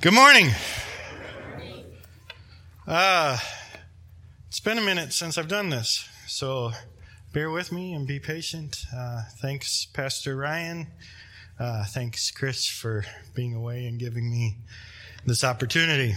Good morning. It's been a minute since I've done this, so bear with me and be patient. Thanks, Pastor Ryan. Thanks, Chris, for being away and giving me this opportunity.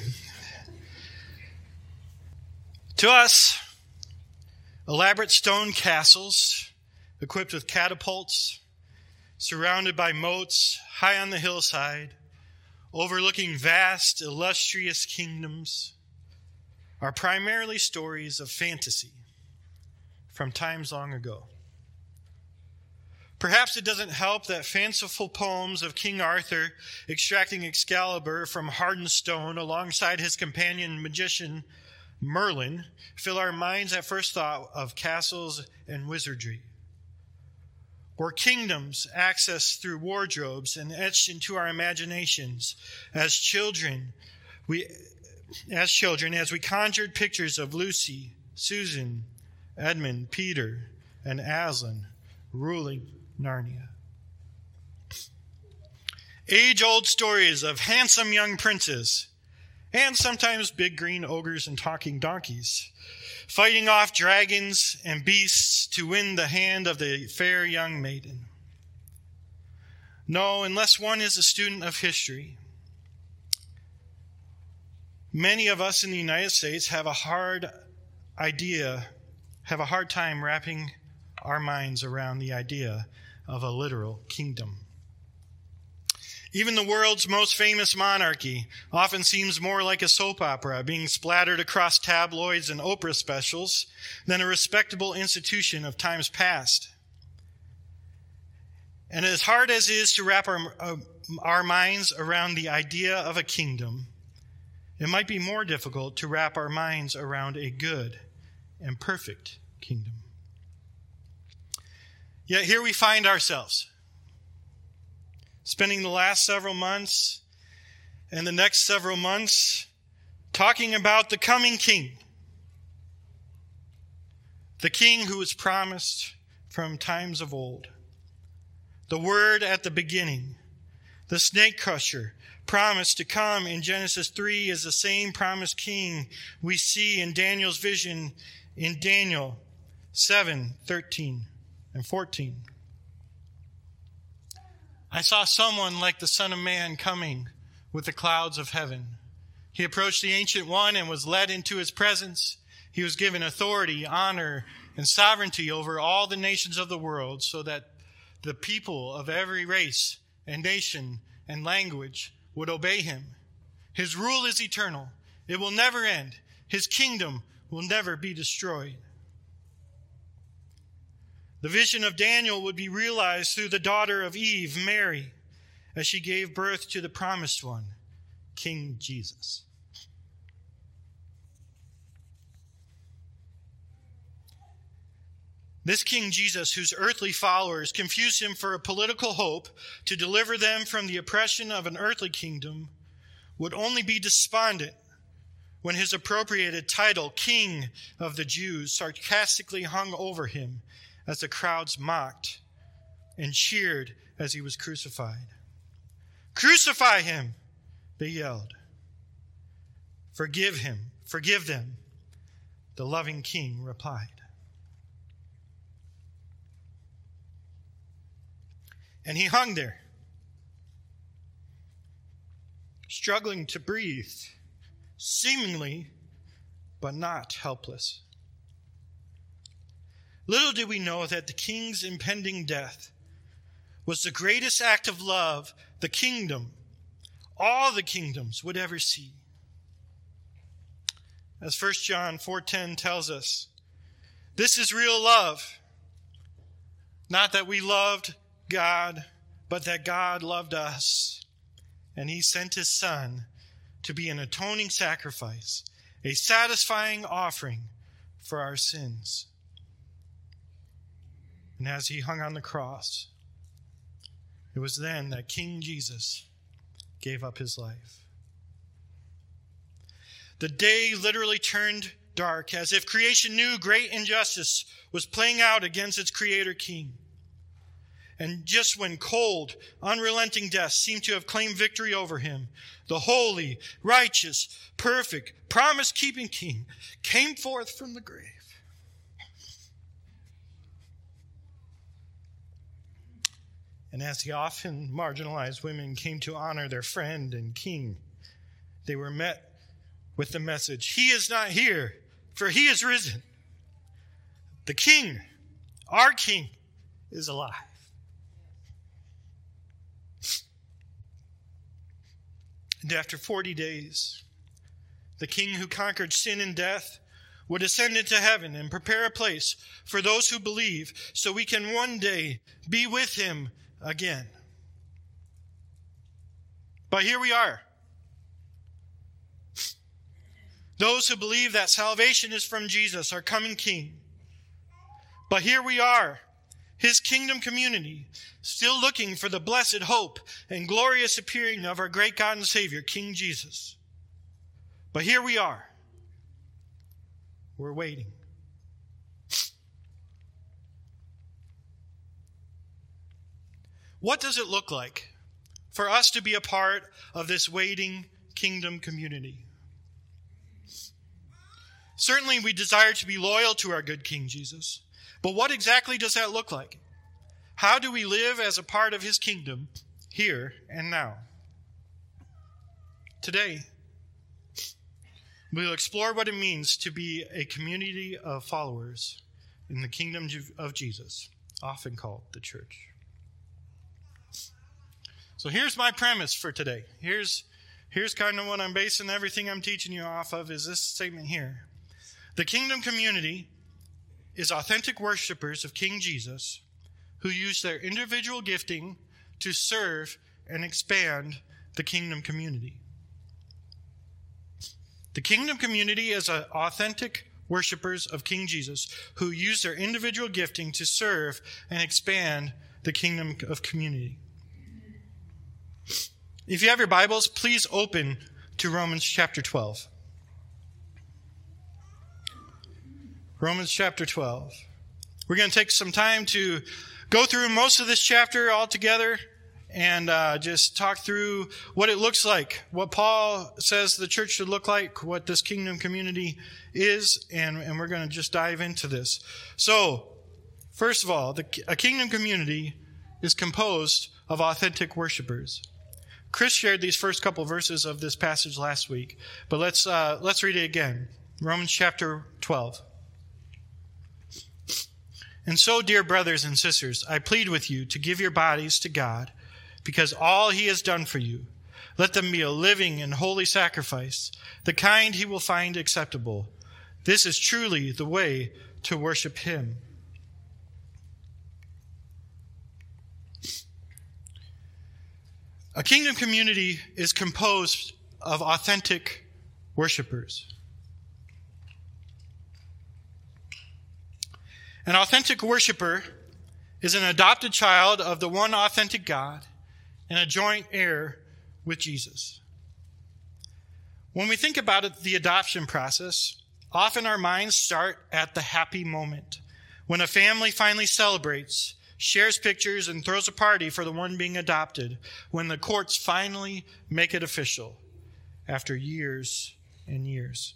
To us, elaborate stone castles equipped with catapults, surrounded by moats high on the hillside, overlooking vast, illustrious kingdoms, are primarily stories of fantasy from times long ago. Perhaps it doesn't help that fanciful poems of King Arthur extracting Excalibur from hardened stone alongside his companion magician Merlin fill our minds at first thought of castles and wizardry, or kingdoms accessed through wardrobes and etched into our imaginations as children, as we conjured pictures of Lucy, Susan, Edmund, Peter, and Aslan ruling Narnia. Age-old stories of handsome young princes, and sometimes big green ogres and talking donkeys, fighting off dragons and beasts to win the hand of the fair young maiden. No, unless one is a student of history, many of us in the United States have a hard time wrapping our minds around the idea of a literal kingdom. Even the world's most famous monarchy often seems more like a soap opera being splattered across tabloids and Oprah specials than a respectable institution of times past. And as hard as it is to wrap our minds around the idea of a kingdom, it might be more difficult to wrap our minds around a good and perfect kingdom. Yet here we find ourselves, spending the last several months and the next several months talking about the coming king. The king who was promised from times of old. The word at the beginning. The snake crusher promised to come in Genesis 3 is the same promised king we see in Daniel's vision in Daniel 7, 13, and 14. I saw someone like the Son of Man coming with the clouds of heaven. He approached the Ancient One and was led into his presence. He was given authority, honor, and sovereignty over all the nations of the world so that the people of every race and nation and language would obey him. His rule is eternal. It will never end. His kingdom will never be destroyed. The vision of Daniel would be realized through the daughter of Eve, Mary, as she gave birth to the promised one, King Jesus. This King Jesus, whose earthly followers confused him for a political hope to deliver them from the oppression of an earthly kingdom, would only be despondent when his appropriated title, King of the Jews, sarcastically hung over him as the crowds mocked and cheered as he was crucified. "Crucify him," they yelled. "Forgive him, forgive them," the loving king replied. And he hung there, struggling to breathe, seemingly, but not helpless. Little did we know that the king's impending death was the greatest act of love the kingdom, all the kingdoms, would ever see. As 1 John 4:10 tells us, this is real love. Not that we loved God, but that God loved us. And he sent his Son to be an atoning sacrifice, a satisfying offering for our sins. And as he hung on the cross, it was then that King Jesus gave up his life. The day literally turned dark, as if creation knew great injustice was playing out against its creator king. And just when cold, unrelenting death seemed to have claimed victory over him, the holy, righteous, perfect, promise-keeping king came forth from the grave. And as the often marginalized women came to honor their friend and king, they were met with the message, "He is not here, for he is risen. The king, our king, is alive." And after 40 days, the king who conquered sin and death would ascend into heaven and prepare a place for those who believe, so we can one day be with him again. But here we are. Those who believe that salvation is from Jesus, our coming King. But here we are, his kingdom community, still looking for the blessed hope and glorious appearing of our great God and Savior, King Jesus. But here we are. We're waiting. What does it look like for us to be a part of this waiting kingdom community? Certainly we desire to be loyal to our good King Jesus. But what exactly does that look like? How do we live as a part of his kingdom here and now? Today, we'll explore what it means to be a community of followers in the kingdom of Jesus, often called the church. So here's my premise for today. Here's kind of what I'm basing everything I'm teaching you off of, is this statement here. The kingdom community is authentic worshipers of King Jesus who use their individual gifting to serve and expand the kingdom community. The kingdom community is authentic worshipers of King Jesus who use their individual gifting to serve and expand the kingdom of community. If you have your Bibles, please open to Romans chapter 12. Romans chapter 12. We're going to take some time to go through most of this chapter all together and just talk through what it looks like, what Paul says the church should look like, what this kingdom community is, and we're going to just dive into this. So, first of all, a kingdom community is composed of authentic worshipers. Chris shared these first couple verses of this passage last week, but let's read it again. Romans chapter 12. And so, dear brothers and sisters, I plead with you to give your bodies to God, because all he has done for you. Let them be a living and holy sacrifice, the kind he will find acceptable. This is truly the way to worship him. A kingdom community is composed of authentic worshipers. An authentic worshiper is an adopted child of the one authentic God and a joint heir with Jesus. When we think about it, the adoption process, often our minds start at the happy moment when a family finally celebrates, shares pictures, and throws a party for the one being adopted, when the courts finally make it official after years and years.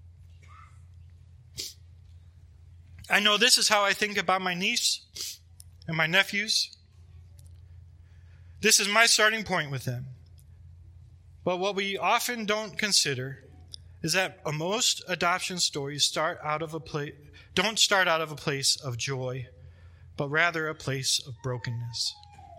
I know this is how I think about my niece and my nephews. This is my starting point with them. But what we often don't consider is that most adoption stories don't start out of a place of joy, but rather a place of brokenness.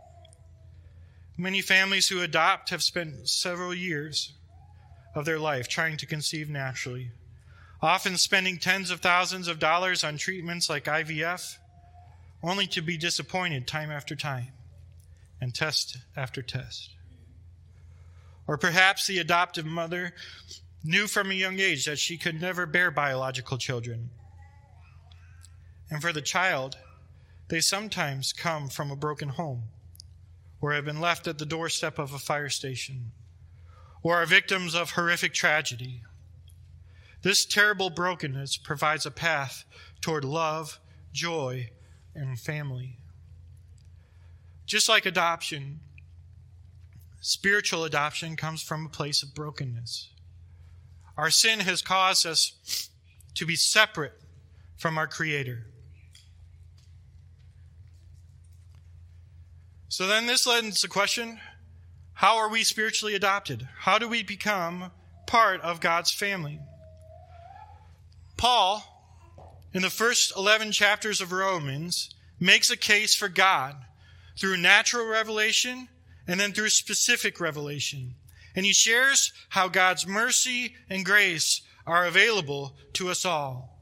Many families who adopt have spent several years of their life trying to conceive naturally, often spending tens of thousands of dollars on treatments like IVF, only to be disappointed time after time and test after test. Or perhaps the adoptive mother knew from a young age that she could never bear biological children. And for the child, they sometimes come from a broken home, or have been left at the doorstep of a fire station, or are victims of horrific tragedy. This terrible brokenness provides a path toward love, joy, and family. Just like adoption, spiritual adoption comes from a place of brokenness. Our sin has caused us to be separate from our Creator. So then this lends the question, how are we spiritually adopted? How do we become part of God's family? Paul, in the first 11 chapters of Romans, makes a case for God through natural revelation and then through specific revelation. And he shares how God's mercy and grace are available to us all.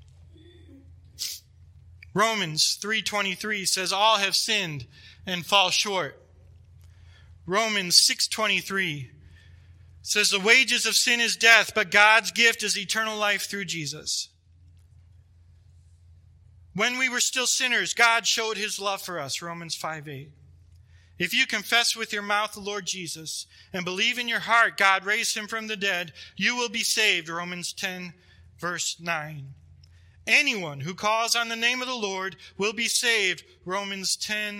Romans 3:23 says, all have sinned and fall short. Romans 6:23 says, the wages of sin is death, but God's gift is eternal life through Jesus. When we were still sinners, God showed his love for us, Romans 5:8. If you confess with your mouth the Lord Jesus and believe in your heart God raised him from the dead, you will be saved, Romans 10, verse 9. Anyone who calls on the name of the Lord will be saved, Romans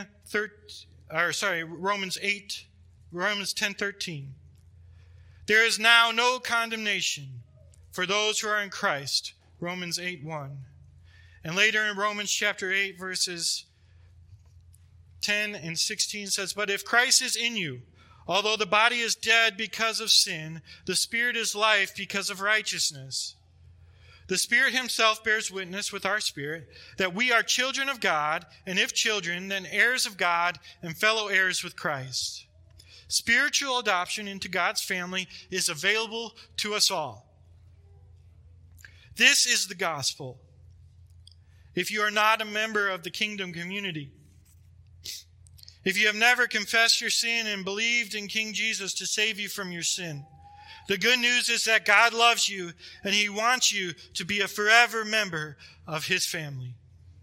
10:13. There is now no condemnation for those who are in Christ, Romans 8:1. And later in Romans chapter 8, verses 10 and 16 says, but if Christ is in you, although the body is dead because of sin, the Spirit is life because of righteousness. The Spirit himself bears witness with our spirit that we are children of God, and if children, then heirs of God and fellow heirs with Christ. Spiritual adoption into God's family is available to us all. This is the gospel. If you are not a member of the kingdom community, if you have never confessed your sin and believed in King Jesus to save you from your sin, the good news is that God loves you and he wants you to be a forever member of his family.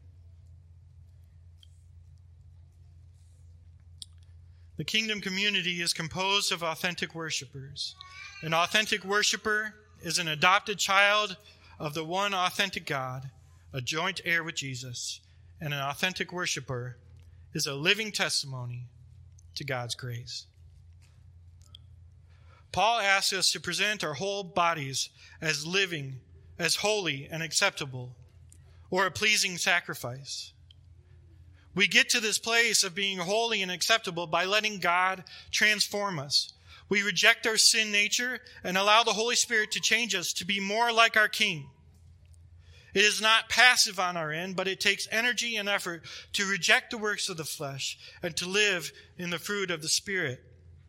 The kingdom community is composed of authentic worshipers. An authentic worshiper is an adopted child of the one authentic God, a joint heir with Jesus, and an authentic worshiper is a living testimony to God's grace. Paul asks us to present our whole bodies as living, as holy and acceptable, or a pleasing sacrifice. We get to this place of being holy and acceptable by letting God transform us. We reject our sin nature and allow the Holy Spirit to change us to be more like our King. It is not passive on our end, but it takes energy and effort to reject the works of the flesh and to live in the fruit of the Spirit.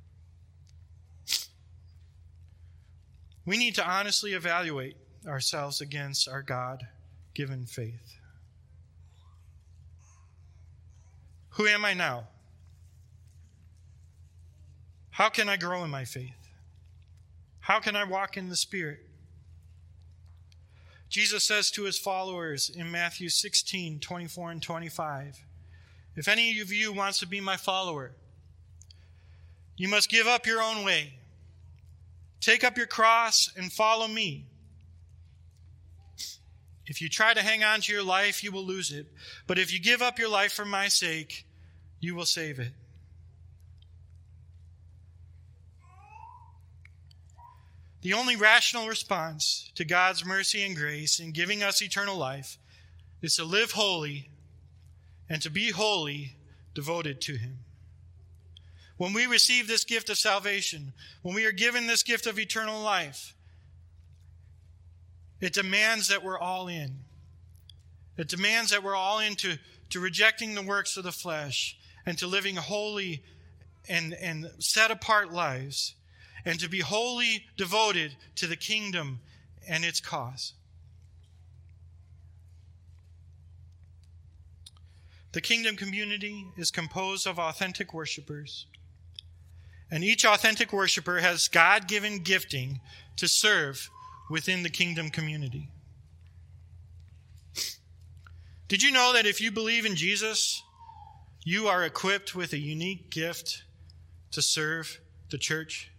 We need to honestly evaluate ourselves against our God-given faith. Who am I now? How can I grow in my faith? How can I walk in the Spirit? Jesus says to his followers in Matthew 16:24 and 25, if any of you wants to be my follower, you must give up your own way. Take up your cross and follow me. If you try to hang on to your life, you will lose it. But if you give up your life for my sake, you will save it. The only rational response to God's mercy and grace in giving us eternal life is to live holy and to be wholly devoted to him. When we receive this gift of salvation, when we are given this gift of eternal life, it demands that we're all in. It demands that we're all into rejecting the works of the flesh and to living holy and set apart lives, and to be wholly devoted to the kingdom and its cause. The kingdom community is composed of authentic worshipers, and each authentic worshiper has God-given gifting to serve within the kingdom community. Did you know that if you believe in Jesus, you are equipped with a unique gift to serve the church?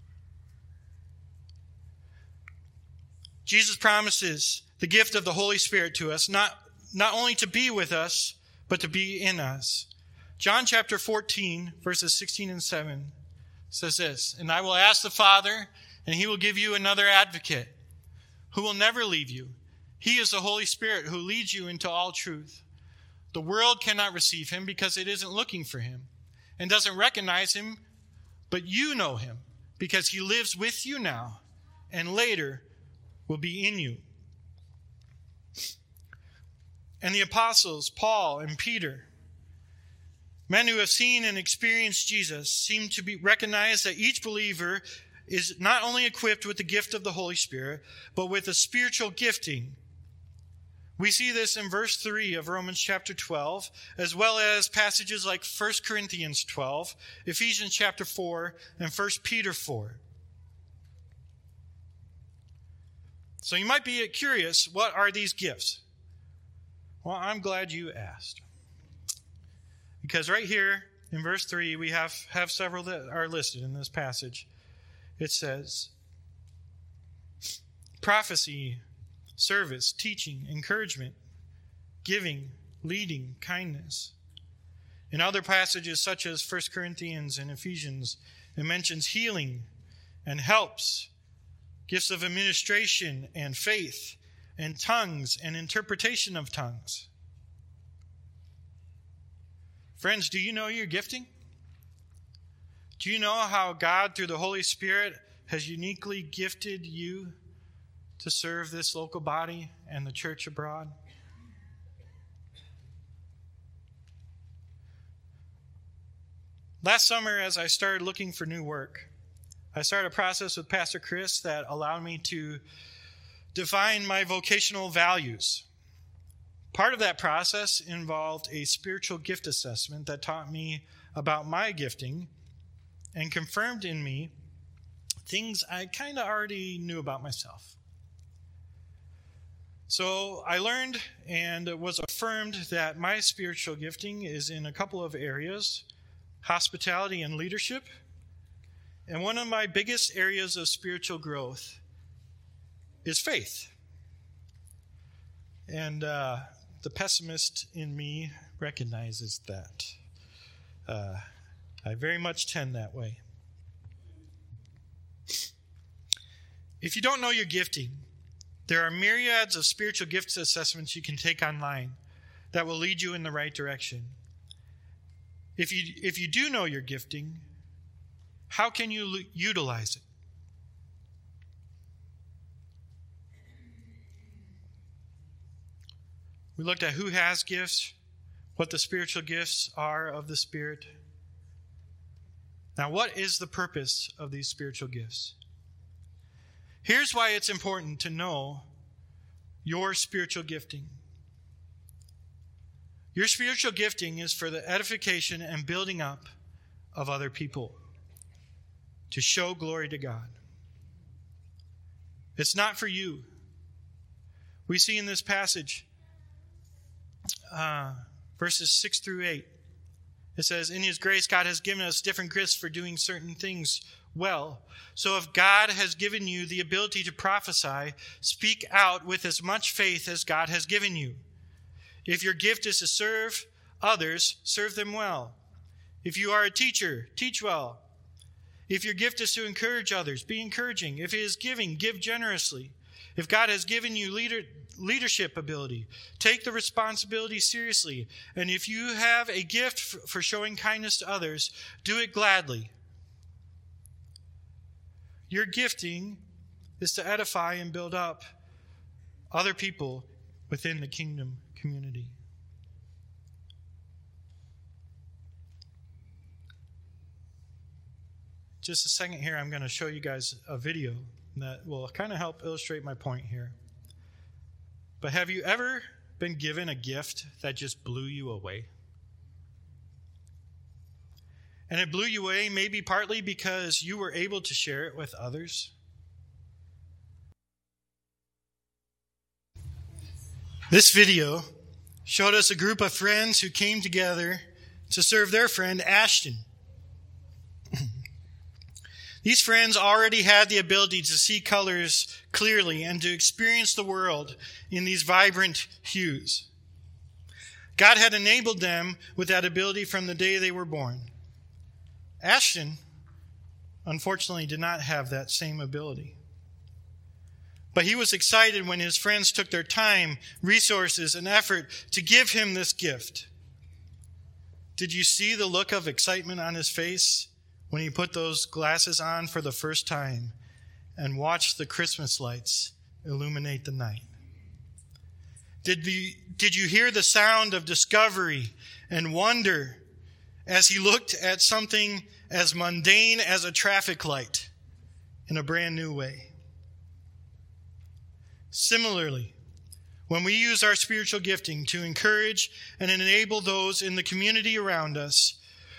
Jesus promises the gift of the Holy Spirit to us, not only to be with us, but to be in us, John chapter 14, verses 16 and 7 says this, "And I will ask the Father, and he will give you another advocate, who will never leave you. He is the Holy Spirit who leads you into all truth. The world cannot receive him because it isn't looking for him and doesn't recognize him, but you know him because he lives with you now and later will be in you." And the apostles, Paul and Peter, men who have seen and experienced Jesus, seem to recognize that each believer is not only equipped with the gift of the Holy Spirit, but with a spiritual gifting. We see this in verse 3 of Romans chapter 12, as well as passages like 1 Corinthians 12, Ephesians chapter 4, and 1 Peter 4. So you might be curious, what are these gifts? Well, I'm glad you asked. Because right here in verse 3, we have several that are listed in this passage. It says, prophecy, service, teaching, encouragement, giving, leading, kindness. In other passages such as 1 Corinthians and Ephesians, it mentions healing and helps, gifts of administration and faith, and tongues and interpretation of tongues. Friends, do you know your gifting? Do you know how God, through the Holy Spirit, has uniquely gifted you to serve this local body and the church abroad? Last summer, as I started looking for new work, I started a process with Pastor Chris that allowed me to define my vocational values. Part of that process involved a spiritual gift assessment that taught me about my gifting and confirmed in me things I kind of already knew about myself. So I learned and was affirmed that my spiritual gifting is in a couple of areas: hospitality and leadership. And one of my biggest areas of spiritual growth is faith. And the pessimist in me recognizes that. I very much tend that way. If you don't know your gifting, there are myriads of spiritual gifts assessments you can take online that will lead you in the right direction. If you do know your gifting, how can you utilize it? We looked at who has gifts, what the spiritual gifts are of the Spirit. Now, what is the purpose of these spiritual gifts? Here's why it's important to know your spiritual gifting. Your spiritual gifting is for the edification and building up of other people, to show glory to God. It's not for you. We see in this passage, verses 6 through 8, it says, "In his grace, God has given us different gifts for doing certain things well. So if God has given you the ability to prophesy, speak out with as much faith as God has given you. If your gift is to serve others, serve them well. If you are a teacher, teach well. If your gift is to encourage others, be encouraging. If it is giving, give generously. If God has given you leadership ability, take the responsibility seriously. And if you have a gift for showing kindness to others, do it gladly." Your gifting is to edify and build up other people within the kingdom community. Just a second here, I'm going to show you guys a video that will kind of help illustrate my point here. But have you ever been given a gift that just blew you away? And it blew you away maybe partly because you were able to share it with others. This video showed us a group of friends who came together to serve their friend Ashton. These friends already had the ability to see colors clearly and to experience the world in these vibrant hues. God had enabled them with that ability from the day they were born. Ashton, unfortunately, did not have that same ability. But he was excited when his friends took their time, resources, and effort to give him this gift. Did you see the look of excitement on his face when he put those glasses on for the first time and watched the Christmas lights illuminate the night? Did you hear the sound of discovery and wonder as he looked at something as mundane as a traffic light in a brand new way? Similarly, when we use our spiritual gifting to encourage and enable those in the community around us,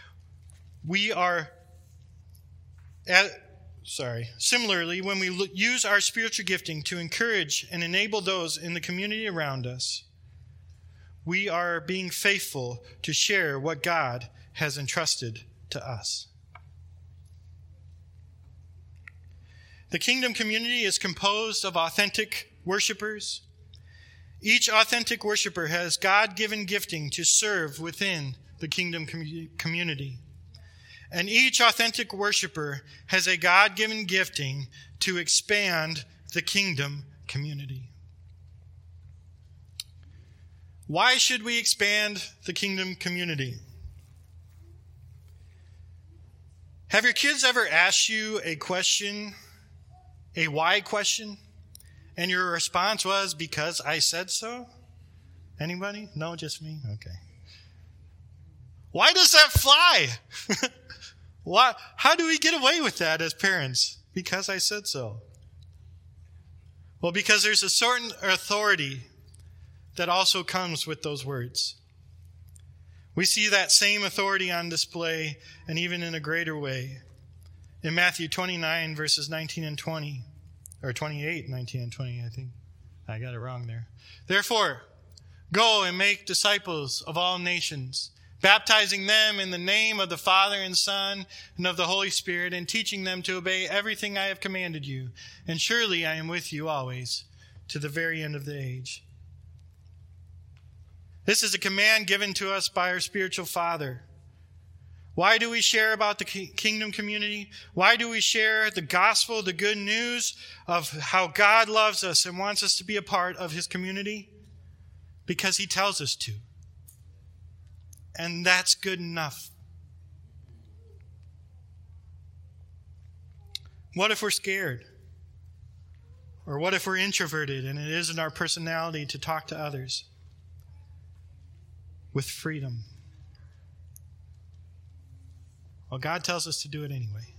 Similarly, when we use our spiritual gifting to encourage and enable those in the community around us, we are being faithful to share what God has entrusted to us. The kingdom community is composed of authentic worshipers. Each authentic worshiper has God-given gifting to serve within the kingdom community. And each authentic worshiper has a God-given gifting to expand the kingdom community. Why should we expand the kingdom community? Have your kids ever asked you a question, a why question, and your response was, because I said so? Anybody? No, just me? Okay. Why does that fly? How do we get away with that as parents? Because I said so. Well, because there's a certain authority that also comes with those words. We see that same authority on display, and even in a greater way, in Matthew 29, verses 19 and 20. Or 28, 19 and 20, I think. I got it wrong there. Therefore, go and make disciples of all nations, baptizing them in the name of the Father and Son and of the Holy Spirit, and teaching them to obey everything I have commanded you. And surely I am with you always, to the very end of the age. This is a command given to us by our spiritual Father. Why do we share about the kingdom community? Why do we share the gospel, the good news of how God loves us and wants us to be a part of his community? Because he tells us to. And that's good enough. What if we're scared? Or what if we're introverted and it isn't our personality to talk to others with freedom? Well, God tells us to do it anyway.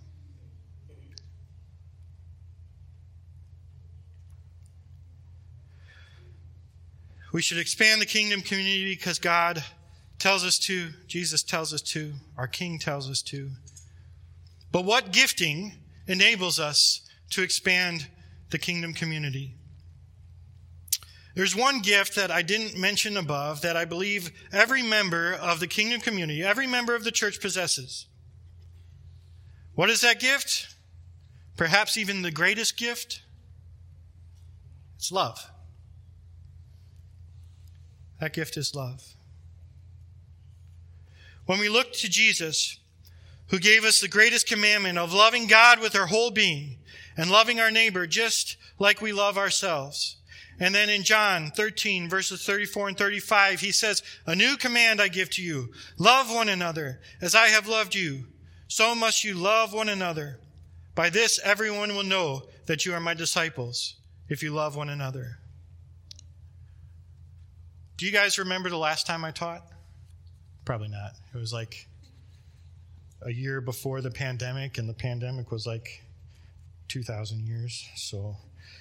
We should expand the kingdom community because God tells us to, Jesus tells us to, our King tells us to. But what gifting enables us to expand the kingdom community? There's one gift that I didn't mention above that I believe every member of the kingdom community, every member of the church possesses. What is that gift? Perhaps even the greatest gift? It's love. That gift is love. When we look to Jesus, who gave us the greatest commandment of loving God with our whole being and loving our neighbor just like we love ourselves. And then in John 13, verses 34 and 35, he says, "A new command I give to you, love one another as I have loved you. So must you love one another. By this everyone will know that you are my disciples, if you love one another." Do you guys remember the last time I taught? Probably not. It was like a year before the pandemic, and the pandemic was like 2,000 years. So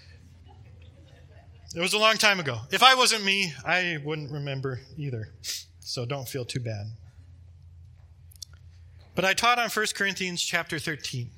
it was a long time ago. If I wasn't me, I wouldn't remember either. So don't feel too bad. But I taught on 1 Corinthians chapter 13.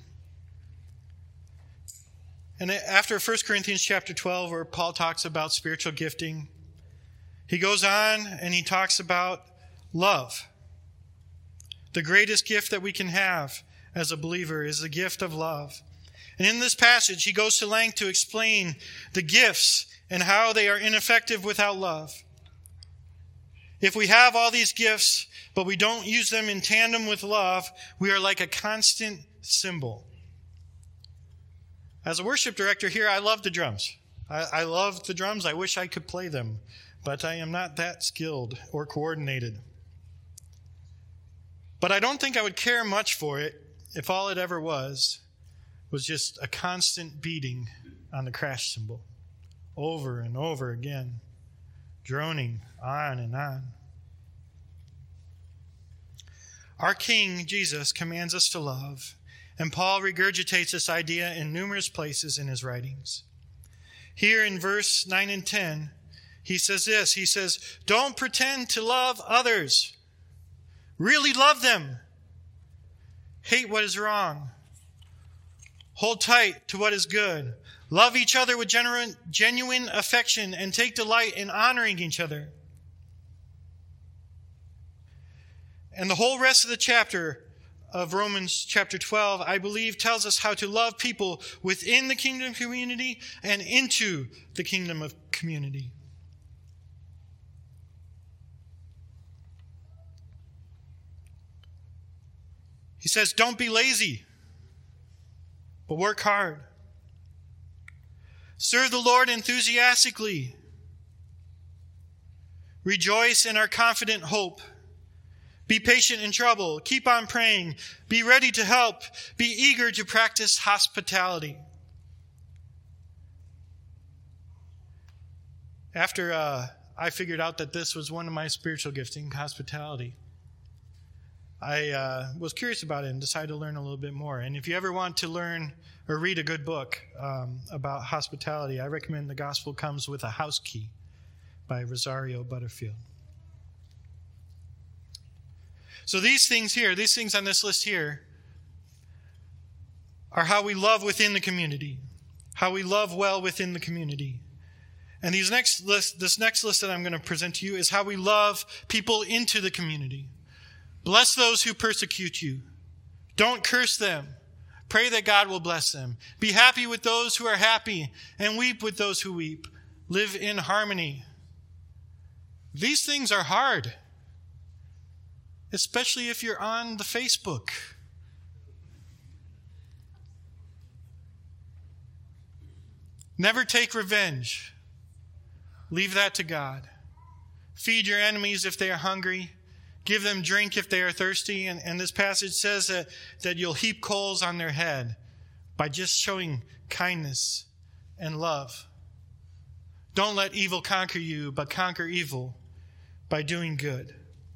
And after 1 Corinthians chapter 12, where Paul talks about spiritual gifting, he goes on and he talks about love. The greatest gift that we can have as a believer is the gift of love. And in this passage, he goes to length to explain the gifts and how they are ineffective without love. If we have all these gifts, but we don't use them in tandem with love, we are like a constant cymbal. As a worship director here, I love the drums. I love the drums. I wish I could play them, but I am not that skilled or coordinated. But I don't think I would care much for it if all it ever was just a constant beating on the crash cymbal, over and over again, droning on and on. Our King, Jesus, commands us to love, and Paul regurgitates this idea in numerous places in his writings. Here in verse 9 and 10, he says this. He says, don't pretend to love others. Really love them. Hate what is wrong. Hold tight to what is good. Love each other with genuine affection and take delight in honoring each other. And the whole rest of the chapter of Romans chapter 12, I believe, tells us how to love people within the kingdom community and into the kingdom of community. He says, don't be lazy, but work hard. Serve the Lord enthusiastically. Rejoice in our confident hope. Be patient in trouble. Keep on praying. Be ready to help. Be eager to practice hospitality. After I figured out that this was one of my spiritual gifting, hospitality, I was curious about it and decided to learn a little bit more. And if you ever want to learn or read a good book about hospitality, I recommend The Gospel Comes with a House Key by Rosario Butterfield. So these things on this list here, are how we love within the community, how we love well within the community. And this next list that I'm going to present to you is how we love people into the community. Bless those who persecute you. Don't curse them. Pray that God will bless them. Be happy with those who are happy and weep with those who weep. Live in harmony. These things are hard, especially if you're on the Facebook. Never take revenge. Leave that to God. Feed your enemies if they are hungry. Give them drink if they are thirsty. And this passage says that you'll heap coals on their head by just showing kindness and love. Don't let evil conquer you, but conquer evil by doing good.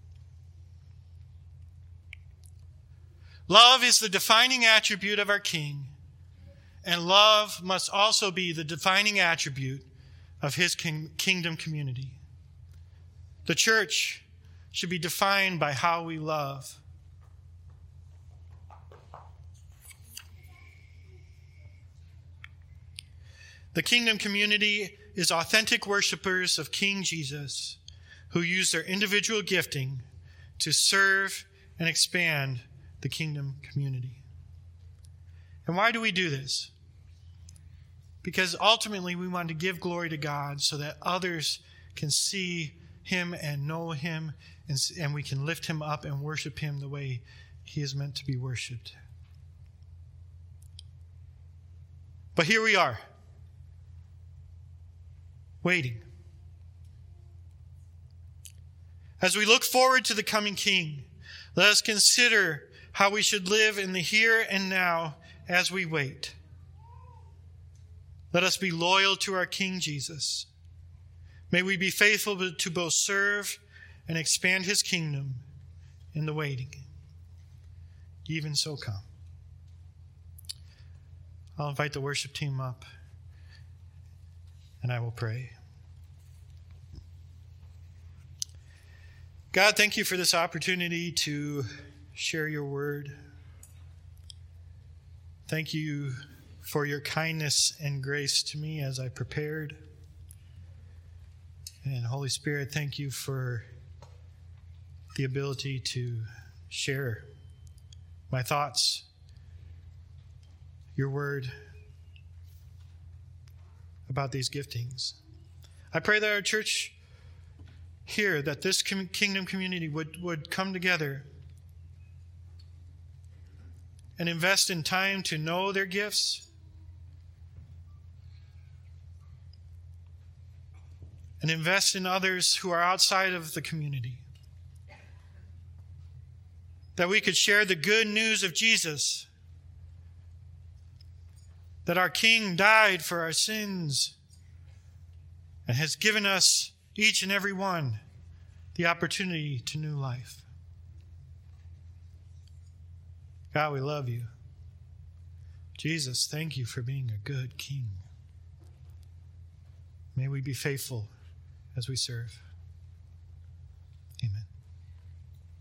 Love is the defining attribute of our King, and love must also be the defining attribute of his kingdom community. The church should be defined by how we love. The kingdom community is authentic worshipers of King Jesus who use their individual gifting to serve and expand the kingdom community. And why do we do this? Because ultimately we want to give glory to God so that others can see him and know him, and we can lift him up and worship him the way he is meant to be worshiped. But here we are, waiting. As we look forward to the coming King, let us consider how we should live in the here and now as we wait. Let us be loyal to our King Jesus. May we be faithful to both serve and expand his kingdom in the waiting. Even so come. I'll invite the worship team up, and I will pray. God, thank you for this opportunity to share your word. Thank you for your kindness and grace to me as I prepared. And Holy Spirit, thank you for the ability to share my thoughts, your word about these giftings. I pray that our church here that this kingdom community would come together and invest in time to know their gifts and invest in others who are outside of the community. That we could share the good news of Jesus, that our King died for our sins and has given us, each and every one, the opportunity to new life. God, we love you. Jesus, thank you for being a good King. May we be faithful as we serve.